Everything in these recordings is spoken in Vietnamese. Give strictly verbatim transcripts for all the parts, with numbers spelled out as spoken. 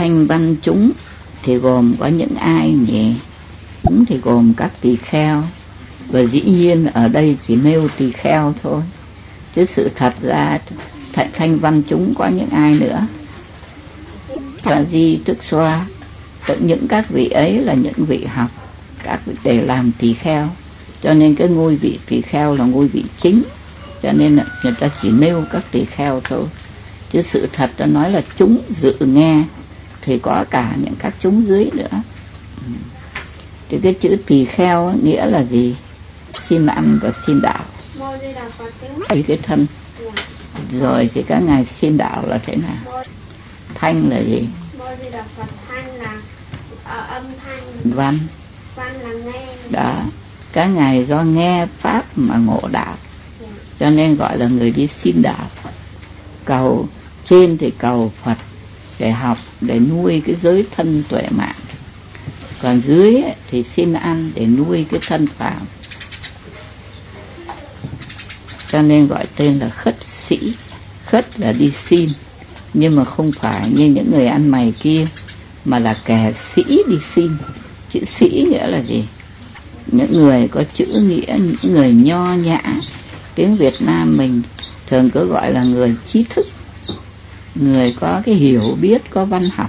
thanh văn chúng thì gồm có những ai nhỉ? Chúng thì gồm các tỳ kheo, và dĩ nhiên ở đây chỉ nêu tỳ kheo thôi, chứ sự thật ra thanh văn chúng có những ai nữa? Và Di Tức Xoa, những các vị ấy là những vị học các vị để làm tỳ kheo, cho nên cái ngôi vị tỳ kheo là ngôi vị chính, cho nên là người ta chỉ nêu các tỳ kheo thôi, chứ sự thật ta nói là chúng dự nghe thì có cả những các chúng dưới nữa. Thì cái chữ tỳ kheo nghĩa là gì? Xin ăn và xin đạo, cái cái thân. Rồi thì các ngài xin đạo là thế nào? Thanh là gì? Thanh là âm thanh. Văn. Văn là nghe. Đó, các ngài do nghe pháp mà ngộ đạo, cho nên gọi là người đi xin đạo. Cầu trên thì cầu Phật để học, để nuôi cái giới thân tuệ mạng, còn dưới thì xin ăn để nuôi cái thân phàm, cho nên gọi tên là khất sĩ. Khất là đi xin, nhưng mà không phải như những người ăn mày kia, mà là kẻ sĩ đi xin. Chữ sĩ nghĩa là gì? Những người có chữ nghĩa, những người nho nhã. Tiếng Việt Nam mình thường cứ gọi là người trí thức, người có cái hiểu biết, có văn học.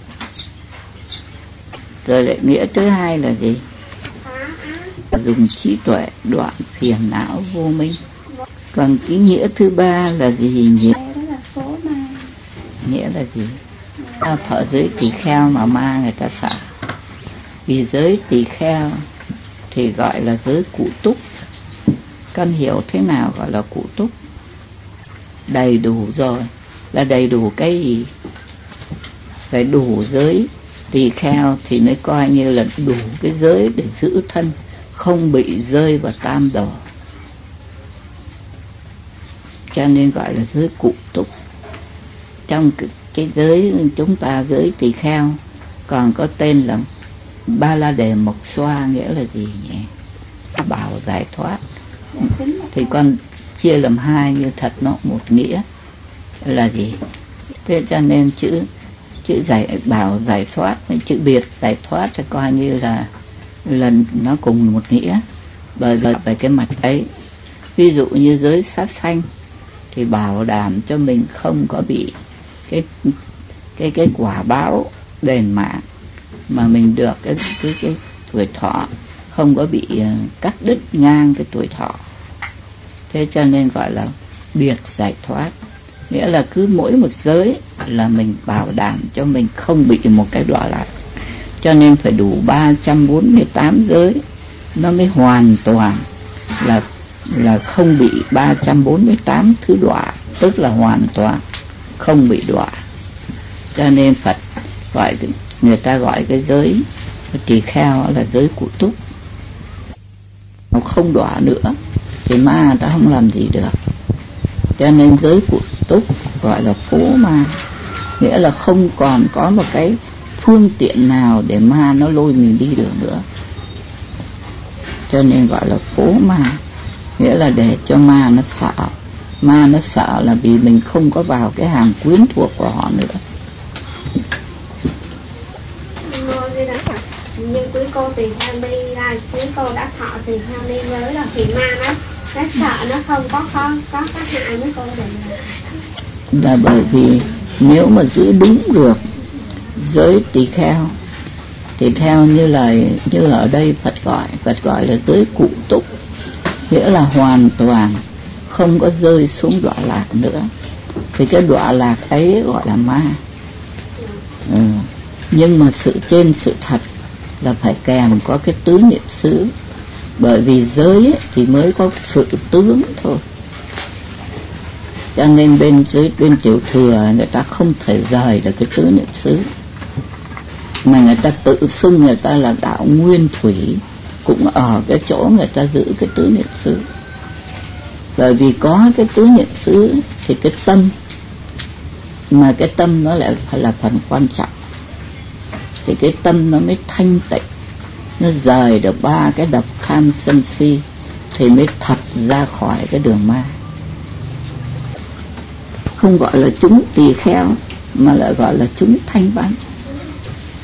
Rồi lại nghĩa thứ hai là gì? Dùng trí tuệ đoạn phiền não vô minh. Còn cái nghĩa thứ ba là gì nhỉ? Nghĩa là gì? Ta thọ giới tỳ kheo mà ma người ta sợ. Vì giới tỳ kheo thì gọi là giới cụ túc. Con hiểu thế nào gọi là cụ túc? Đầy đủ rồi. Là đầy đủ cái gì? Phải đủ giới tỳ kheo thì mới coi như là đủ cái giới để giữ thân, không bị rơi vào tam đồ, cho nên gọi là giới cụ túc. Trong cái, cái giới chúng ta, giới tỳ kheo còn có tên là Ba La Đề Mộc Xoa, nghĩa là gì nhỉ? Bảo giải thoát. Thì con chia làm hai, như thật nó một nghĩa là gì? Thế cho nên chữ chữ giải bảo giải thoát với chữ biệt giải thoát sẽ coi như là lần nó cùng một nghĩa, bởi vì về cái mặt ấy. Ví dụ như giới sát sanh thì bảo đảm cho mình không có bị cái cái cái quả báo đền mạng, mà mình được cái cái cái tuổi thọ không có bị cắt đứt ngang cái tuổi thọ. Thế cho nên gọi là biệt giải thoát, nghĩa là cứ mỗi một giới là mình bảo đảm cho mình không bị một cái đọa lạc. Cho nên phải đủ ba trăm bốn mươi tám giới nó mới hoàn toàn là là không bị ba trăm bốn mươi tám thứ đọa, tức là hoàn toàn không bị đọa. Cho nên Phật gọi, người ta gọi cái giới tỳ kheo là giới cụ túc. Nó không đọa nữa thì ma người ta không làm gì được. Cho nên giới cụ túc gọi là phố ma, nghĩa là không còn có một cái phương tiện nào để ma nó lôi mình đi được nữa. Cho nên gọi là phố ma, nghĩa là để cho ma nó sợ. Ma nó sợ là vì mình không có vào cái hàng quyến thuộc của họ nữa. Như quý cô tỳ kheo ni là quý cô đã thọ tỳ kheo ni giới rồi thì ma nó nó sợ, nó không có có có có hại với cô được. Là bởi vì nếu mà giữ đúng được giới tỳ kheo thì theo như lời như ở đây Phật gọi, Phật gọi là giới cụ túc, nghĩa là hoàn toàn không có rơi xuống đọa lạc nữa. Thì cái đọa lạc ấy gọi là ma. Ừ. Nhưng mà sự trên sự thật là phải kèm có cái tứ niệm xứ, bởi vì giới ấy, thì mới có sự tướng thôi. Cho nên bên dưới bên tiểu thừa người ta không thể rời được cái tứ niệm xứ, mà người ta tự xưng người ta là đạo nguyên thủy, cũng ở cái chỗ người ta giữ cái tứ niệm xứ. Bởi vì có cái tứ niệm xứ thì cái tâm, mà cái tâm nó lại phải là phần quan trọng, thì cái tâm nó mới thanh tịnh, nó rời được ba cái độc tham sân si, thì mới thật ra khỏi cái đường ma. Không gọi là chúng tỳ kheo mà lại gọi là chúng thanh văn.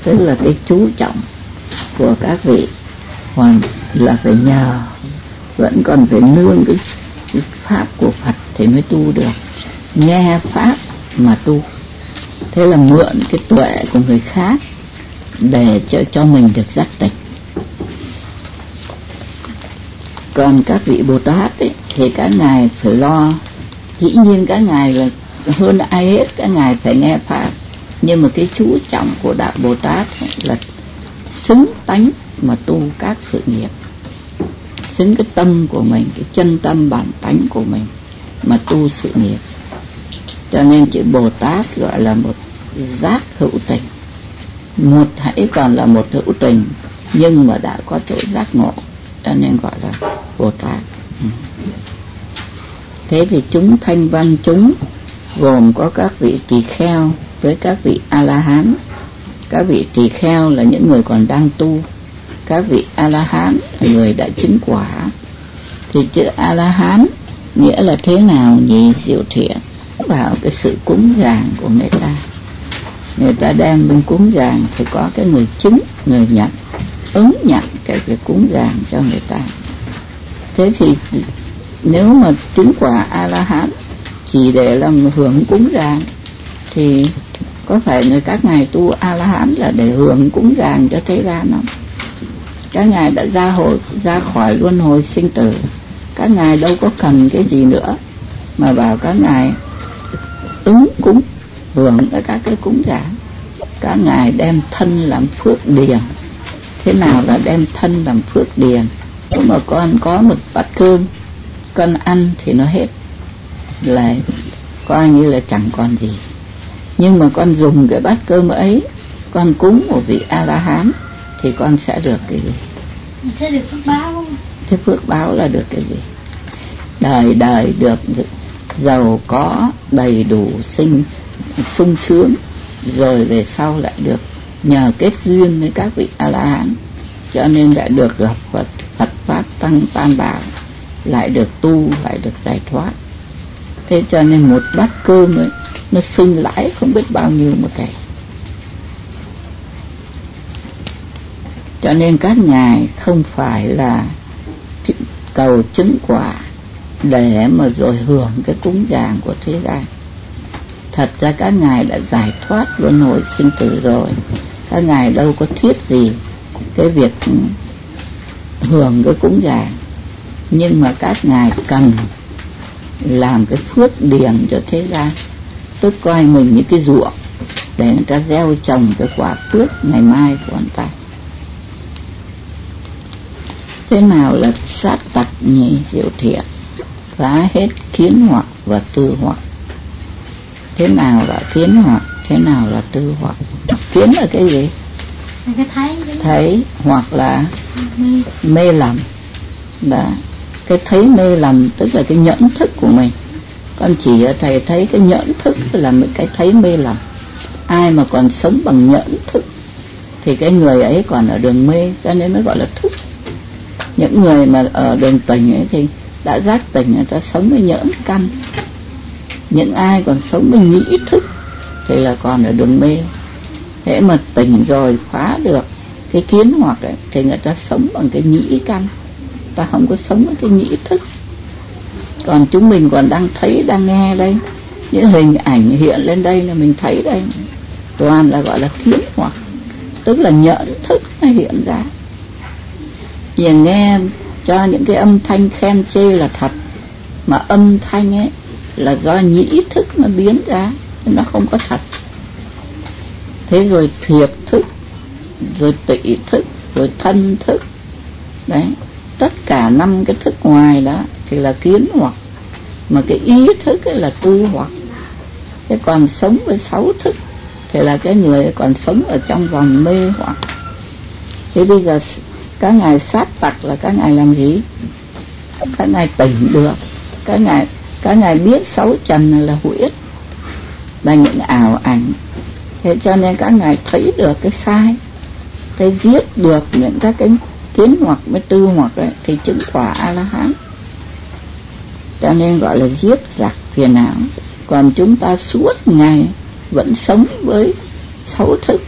tức là cái chú trọng của các vị hoàn là phải nhờ, vẫn còn phải nương cái, cái pháp của Phật thì mới tu được, nghe pháp mà tu. Thế là mượn cái tuệ của người khác để cho, cho mình được giác tỉnh. Còn các vị Bồ Tát ấy, thì các ngài phải lo, dĩ nhiên các ngài là hơn ai hết, các ngài phải nghe pháp, nhưng mà cái chú trọng của đạo Bồ Tát ấy là xứng tánh mà tu các sự nghiệp, xứng cái tâm của mình, cái chân tâm bản tánh của mình mà tu sự nghiệp. Cho nên chữ Bồ Tát gọi là một giác hữu tình, một hãy còn là một hữu tình nhưng mà đã có chỗ giác ngộ, cho nên gọi là Bồ Tát. Ừ. Thế thì chúng thanh văn chúng gồm có các vị tỳ kheo với các vị A-la-hán. Các vị tỳ kheo là những người còn đang tu, các vị A-la-hán là người đã chứng quả. Thì chữ A-la-hán nghĩa là thế nào nhỉ Diệu Thiện? Vào cái sự cúng dường của người ta, người ta đem bên cúng dường thì có cái người chứng, người nhận, ứng nhận cái việc cúng dường cho người ta. Thế thì nếu mà chứng quả A-la-hán chỉ để làm hưởng cúng dường thì có phải người các ngài tu A-la-hán là để hưởng cúng dường cho thế gian không? Các ngài đã ra hồi ra khỏi luân hồi sinh tử, các ngài đâu có cần cái gì nữa mà bảo các ngài ứng cúng hưởng ở các cái cúng dường. Các ngài đem thân làm phước điền. Thế nào là đem thân làm phước điền? Nếu mà con có một bát cơm, con ăn thì nó hết, là coi như là chẳng còn gì. Nhưng mà con dùng cái bát cơm ấy, con cúng một vị A-la-hán thì con sẽ được cái gì? Sẽ được phước báo. Thế phước báo là được cái gì? Đời đời được giàu có, đầy đủ, sinh sung sướng, rồi về sau lại được nhờ kết duyên với các vị A-la-hán, cho nên lại được gặp Phật, Phật pháp tăng tam bảo, lại được tu, lại được giải thoát. Thế cho nên một bát cơm ấy nó sinh lãi không biết bao nhiêu một ngày. Cho nên các ngài không phải là cầu chứng quả để mà rồi hưởng cái cúng dường của thế gian. Thật ra các ngài đã giải thoát luân hồi sinh tử rồi, các ngài đâu có thiết gì cái việc hưởng cái cúng dường, nhưng mà các ngài cần làm cái phước điền cho thế gian, tức coi mình như cái ruộng để người ta gieo trồng cái quả phước ngày mai của người ta. Thế nào là sát tặc nhỉ Diệu Thiện? Phá hết kiến hoặc và tư hoặc. Thế nào là kiến hoặc, thế nào là tư hoặc? Kiến là cái gì? Cái thấy, thấy, hoặc là mê, mê lầm. Đó. Cái thấy mê lầm tức là cái nhẫn thức của mình. Con chỉ ở thầy thấy cái nhẫn thức là một cái thấy mê lầm. Ai mà còn sống bằng nhẫn thức thì cái người ấy còn ở đường mê, cho nên mới gọi là thức. Những người mà ở đường tỉnh ấy thì đã giác tỉnh, người ta sống với nhẫn căn. Những ai còn sống với nhĩ thức thì là còn ở đường mê. Thế mà tỉnh rồi phá được cái kiến hoặc ấy, thì người ta sống bằng cái nhĩ căn, ta không có sống với cái nhĩ thức. Còn chúng mình còn đang thấy, đang nghe đây, những hình ảnh hiện lên đây là mình thấy đây, toàn là gọi là kiến hoặc, tức là nhẫn thức nó hiện ra. Vì nghe cho những cái âm thanh khen chê là thật, mà âm thanh ấy là do nhĩ thức nó biến ra, nó không có thật. Thế rồi thiệt thức, rồi tị thức, rồi thân thức, đấy, tất cả năm cái thức ngoài đó thì là kiến hoặc, mà cái ý thức ấy là tư hoặc. Thế còn sống với sáu thức thì là cái người còn sống ở trong vòng mê hoặc. Thế bây giờ các ngài sát tặc là các ngài làm gì? Các ngài tỉnh được, các ngài các ngài biết sáu trần là hữu ích, là những ảo ảnh. Thế cho nên các ngài thấy được cái sai, cái giết được những các cái kiến hoặc với tư hoặc ấy, thì chứng quả A-la-hán. Cho nên gọi là giết giặc phiền não. Còn chúng ta suốt ngày vẫn sống với sáu thức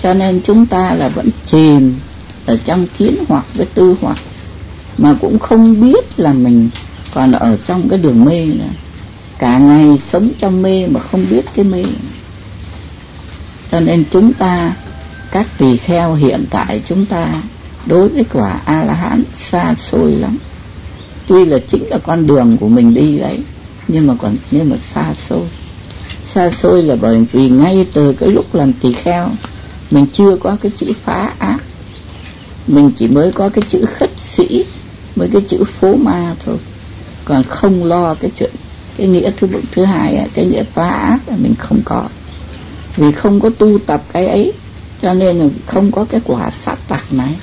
Cho nên chúng ta là vẫn chìm ở trong kiến hoặc với tư hoặc, mà cũng không biết là mình còn ở trong cái đường mê nữa. Cả ngày sống trong mê mà không biết cái mê. Cho nên chúng ta, các tỳ kheo hiện tại chúng ta đối với quả A-la-hán xa xôi lắm. Tuy là chính là con đường của mình đi đấy, nhưng mà còn nhưng mà xa xôi. Xa xôi là bởi vì ngay từ cái lúc làm tỳ kheo mình chưa có cái chữ phá ác, mình chỉ mới có cái chữ khất sĩ, mới cái chữ phố ma thôi, còn không lo cái chuyện cái nghĩa thứ bậc thứ hai, cái nghĩa phá ác là mình không có, vì không có tu tập cái ấy, cho nên là không có cái quả sát tặc này.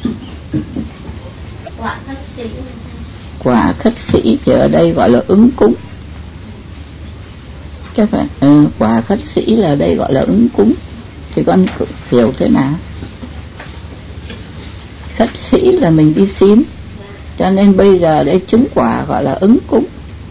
Quả khất sĩ, quả khất sĩ thì ở đây gọi là ứng cúng, chắc phải ừ, quả khất sĩ là ở đây gọi là ứng cúng. Thì con hiểu thế nào? Khất sĩ là mình đi xin, cho nên bây giờ đây chứng quả gọi là ứng cúng,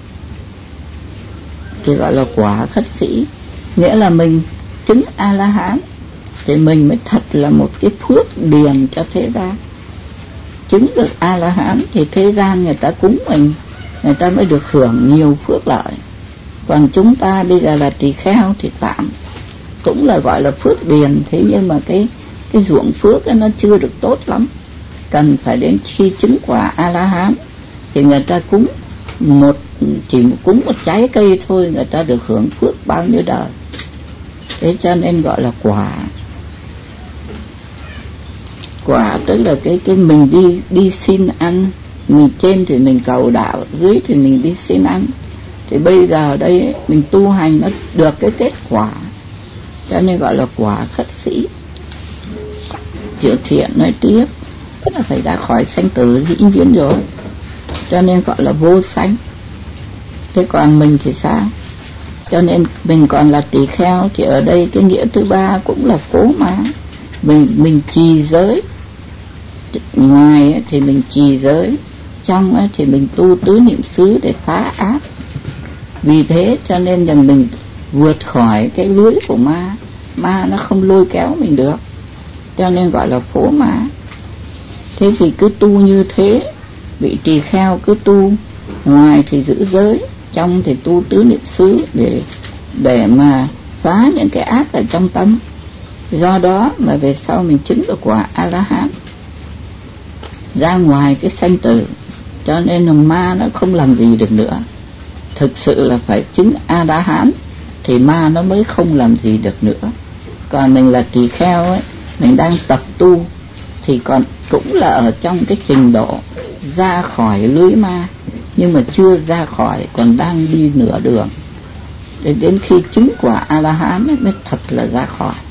thì gọi là quả khất sĩ. Nghĩa là mình chứng A-la-hán thì mình mới thật là một cái phước điền cho thế gian. Chứng được A-la-hán thì thế gian người ta cúng mình, người ta mới được hưởng nhiều phước lợi. Còn chúng ta bây giờ là tỳ kheo thì tạm cũng là gọi là phước điền, thế nhưng mà cái cái ruộng phước ấy nó chưa được tốt lắm. Cần phải đến khi chứng quả A-la-hán thì người ta cúng một chỉ cúng một trái cây thôi, người ta được hưởng phước bao nhiêu đời. Thế cho nên gọi là quả. Quả tức là cái cái mình đi đi xin ăn, mình trên thì mình cầu đạo, dưới thì mình đi xin ăn. Thì bây giờ đây mình tu hành nó được cái kết quả, cho nên gọi là quả khất sĩ. Tiểu Thiện nói tiếp, tức là phải ra khỏi sanh tử dĩ nhiên rồi, cho nên gọi là vô sanh. Thế còn mình thì sao? Cho nên mình còn là tỳ kheo thì ở đây cái nghĩa thứ ba cũng là cố má. Mình mình trì giới, ngoài thì mình trì giới, trong thì mình tu tứ niệm xứ để phá ác. Vì thế cho nên rằng mình vượt khỏi cái lưới của ma, ma nó không lôi kéo mình được, cho nên gọi là phố ma. Thế thì cứ tu như thế, vị tỳ kheo cứ tu, ngoài thì giữ giới, trong thì tu tứ niệm xứ để để mà phá những cái ác ở trong tâm. Do đó mà về sau mình chứng được quả A-la-hán, ra ngoài cái sanh tử, cho nên là ma nó không làm gì được nữa. Thực sự là phải chứng A-la-hán thì ma nó mới không làm gì được nữa. Còn mình là tỳ kheo ấy, mình đang tập tu thì còn cũng là ở trong cái trình độ ra khỏi lưới ma, nhưng mà chưa ra khỏi, còn đang đi nửa đường. Để đến khi chứng quả A-la-hán mới thật là ra khỏi.